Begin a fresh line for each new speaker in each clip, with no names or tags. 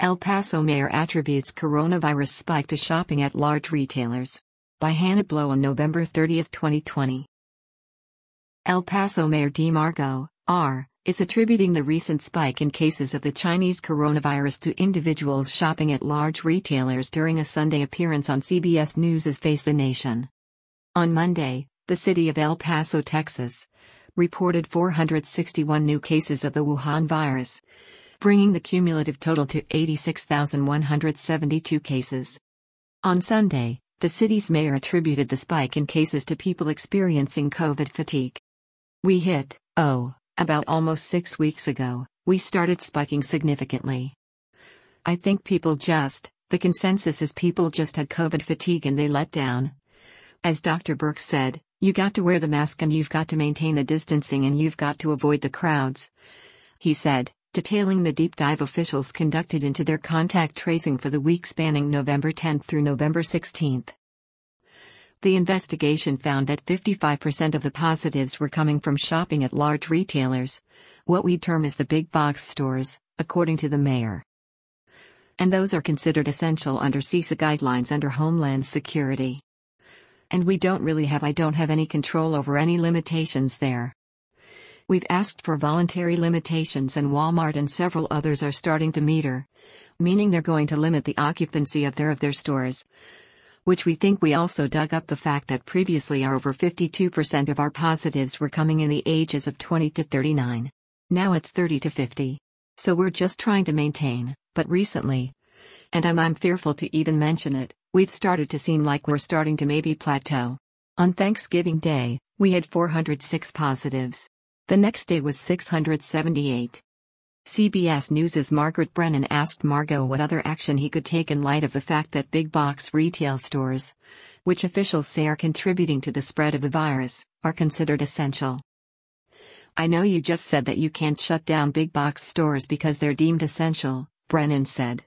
El Paso mayor attributes coronavirus spike to shopping at large retailers. By Hannah Blow on November 30, 2020. El Paso Mayor DeMarco, R., is attributing the recent spike in cases of the Chinese coronavirus to individuals shopping at large retailers during a Sunday appearance on CBS News' Face the Nation. On Monday, the city of El Paso, Texas, reported 461 new cases of the Wuhan virus, bringing the cumulative total to 86,172 cases. On Sunday, the city's mayor attributed the spike in cases to people experiencing COVID fatigue. We hit, about almost 6 weeks ago, we started spiking significantly. I think the consensus is people just had COVID fatigue and they let down. As Dr. Birx said, you got to wear the mask and you've got to maintain the distancing and you've got to avoid the crowds. He said, detailing the deep dive officials conducted into their contact tracing for the week spanning November 10 through November 16. The investigation found that 55% of the positives were coming from shopping at large retailers, what we term as the big box stores, according to the mayor. And those are considered essential under CISA guidelines under Homeland Security. And I don't have any control over any limitations there. We've asked for voluntary limitations and Walmart and several others are starting to meter, meaning they're going to limit the occupancy of their stores. Which we think. We also dug up the fact that previously over 52% of our positives were coming in the ages of 20 to 39. Now it's 30 to 50. So we're just trying to maintain, but recently, and I'm fearful to even mention it, we've started to seem like we're starting to maybe plateau. On Thanksgiving Day, we had 406 positives. The next day was 678. CBS News' Margaret Brennan asked Margot what other action he could take in light of the fact that big box retail stores, which officials say are contributing to the spread of the virus, are considered essential. I know you just said that you can't shut down big box stores because they're deemed essential, Brennan said.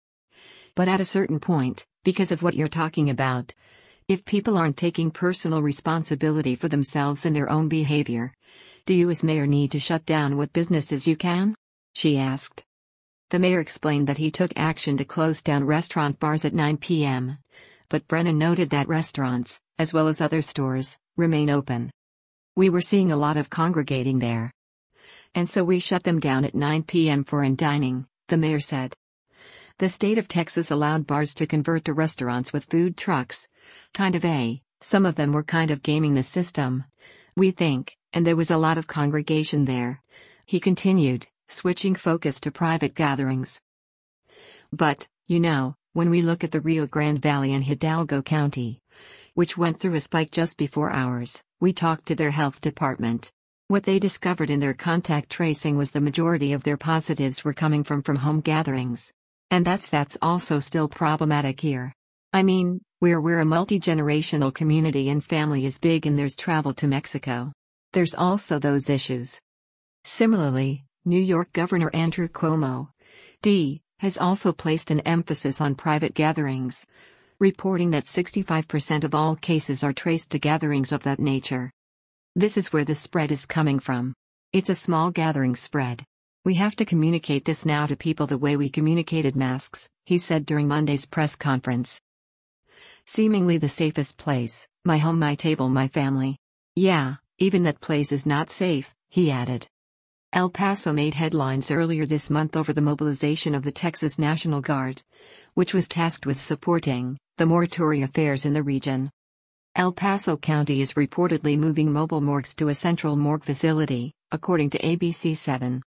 But at a certain point, because of what you're talking about, if people aren't taking personal responsibility for themselves and their own behavior, do you as mayor need to shut down what businesses you can? She asked. The mayor explained that he took action to close down restaurant bars at 9 p.m., but Brennan noted that restaurants, as well as other stores, remain open. We were seeing a lot of congregating there. And so we shut them down at 9 p.m. for in-dining, the mayor said. The state of Texas allowed bars to convert to restaurants with food trucks. Some of them were kind of gaming the system, we think, and there was a lot of congregation there. He continued, switching focus to private gatherings. But, when we look at the Rio Grande Valley and Hidalgo County, which went through a spike just before ours, we talked to their health department. What they discovered in their contact tracing was the majority of their positives were coming from home gatherings. And that's also still problematic here. We're a multi-generational community and family is big and there's travel to Mexico. There's also those issues. Similarly, New York Governor Andrew Cuomo, D., has also placed an emphasis on private gatherings, reporting that 65% of all cases are traced to gatherings of that nature. This is where the spread is coming from. It's a small gathering spread. We have to communicate this now to people the way we communicated masks, he said during Monday's press conference. Seemingly the safest place, my home, my table, my family. Yeah, even that place is not safe, he added. El Paso made headlines earlier this month over the mobilization of the Texas National Guard, which was tasked with supporting the mortuary affairs in the region. El Paso County is reportedly moving mobile morgues to a central morgue facility, according to ABC7.